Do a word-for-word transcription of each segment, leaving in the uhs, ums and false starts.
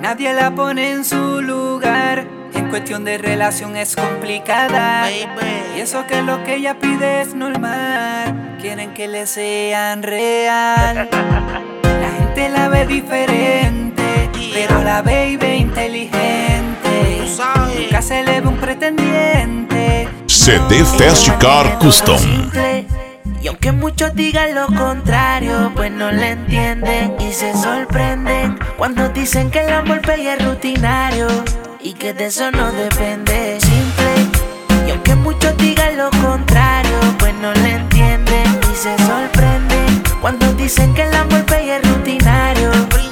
nadie la pone en su lugar. En cuestión de relación es complicada, baby. Y eso que lo que ella pide es normal. Quieren que le sean real. La gente la ve diferente, pero la baby inteligente. Nunca se le ve un pretendiente. C D Fast Car Custom. Y aunque muchos digan lo contrario, pues no le entienden y se sorprenden cuando dicen que el amor es rutinario y que de eso no depende. Simple. Y aunque muchos digan lo contrario, pues no le entienden y se sorprenden cuando dicen que el amor es rutinario.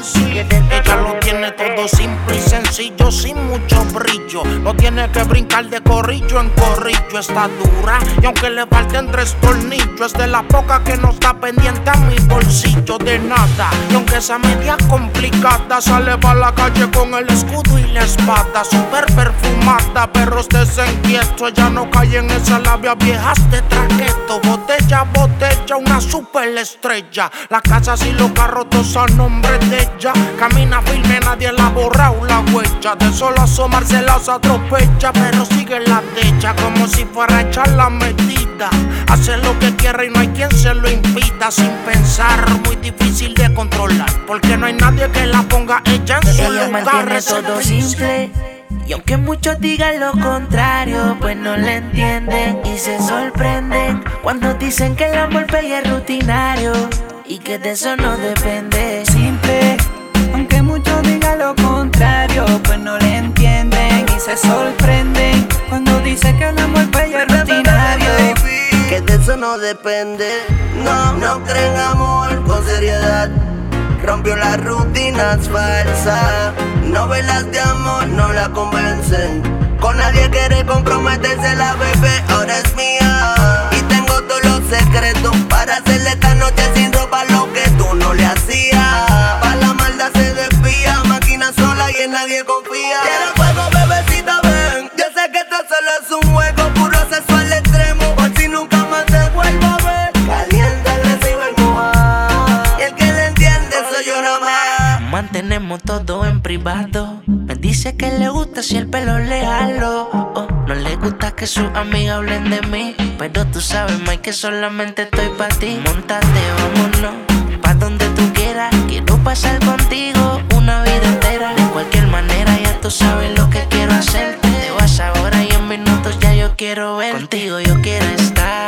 Ella lo tiene todo simple y sencillo, sin mucho brillo. No tiene que brincar de corrillo en corrillo. Está dura y aunque le falten tres tornillos, es de la poca que no está pendiente a mi bolsillo de nada. Y aunque esa media complicada, sale pa' la calle con el escudo y la espada. Super perfumada, pero estés inquieto. Ella no cae en esa labia viejas de traqueto. Botella, botella, una super estrella. La casa y los carros todos a nombre de ella. Camina firme, nadie la ha borrado la huella. De solo asomarse las atropella, pero sigue la derecha como si fuera a echar la medida. Hace lo que quiere y no hay quien se lo impida. Sin pensar, muy difícil de controlar, porque no hay nadie que la ponga ella en su ella lugar. Mantiene todo simple. Y aunque muchos digan lo contrario, pues no le entienden y se sorprenden cuando dicen que el amor es rutinario y que de eso no depende. Simple. Aunque muchos digan lo contrario, pues no le entienden y se sorprenden cuando dice que el amor es rutinario, que de eso no depende. No, no creen amor con seriedad. Rompió las rutinas falsas. Novelas de amor no la convencen. Con nadie quiere comprometerse, la bebé ahora es mía. Y tengo todos los secretos para hacerle esta noche sin ropa lo que tú no le hacías. Pa' la maldad se desvía, máquina sola y en nadie confía. Quiero fuego, bebecita, ven. Yo sé que esto solo es un juego, puro sexual extremo. Por si nunca más te vuelvo a ver. Caliente, agresivo y moja. Y el que le entiende soy yo nada más. Mantenemos todo en privado. Me dice que le gusta si el pelo le jalo. Oh, no le gusta que sus amigas hablen de mí, pero tú sabes, Mike, que solamente estoy pa' ti. Montate, vámonos, pa' donde tú quieras. Quiero pasar contigo una vida entera. De cualquier manera ya tú sabes lo que quiero hacerte. Te vas ahora y en minutos ya yo quiero ver. Contigo yo quiero estar.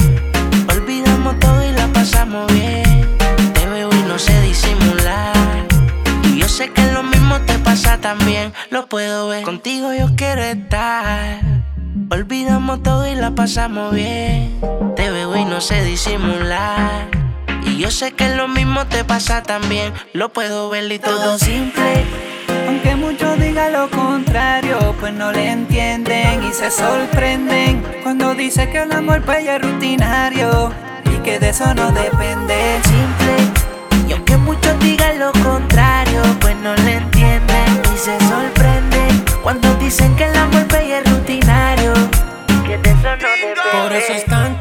Olvidamos todo y la pasamos bien. Te veo y no sé disimular. Y yo sé que lo mismo te pasa también. Lo puedo ver. Contigo yo quiero estar. Olvidamos todo y la pasamos bien. Te veo y no sé disimular. Y yo sé que lo mismo te pasa también. Lo puedo ver y todo simple. Aunque muchos digan lo contrario, pues no le entienden y se sorprenden cuando dice que el amor es rutinario y que de eso no depende. Simple. Y aunque muchos digan lo contrario, pues no le entienden y se sorprenden cuando dicen que el amor es rutinario y que de eso no depende. Por eso es tan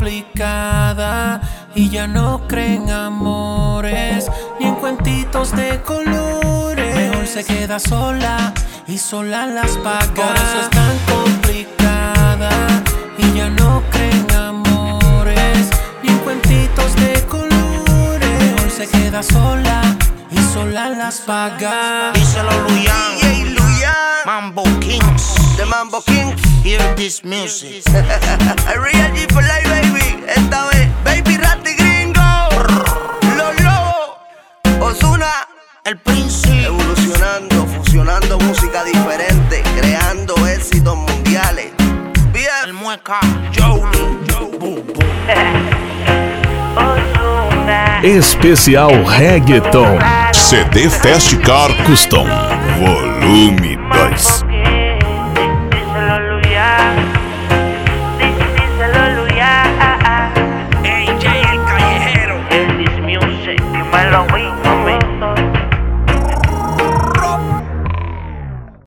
complicada y ya no creen amores ni en cuentitos de colores. Mejor se queda sola y sola las paga. Por eso es tan complicada y ya no creen amores ni en cuentitos de colores. Mejor se queda sola y sola las paga. Díselo Luyan, D J Luyan, Mambo Kings, The Mambo Kings. hear this music. Real G for life, baby. Esta vez, Baby Ratty Gringo, Los Lobos, Ozuna, El Príncipe. evolucionando, fusionando música diferente, creando éxitos mundiales. Bien. El Mueca, Jody, Boom, boom. Especial Reggaeton. C D Fast Car Custom Volume dois.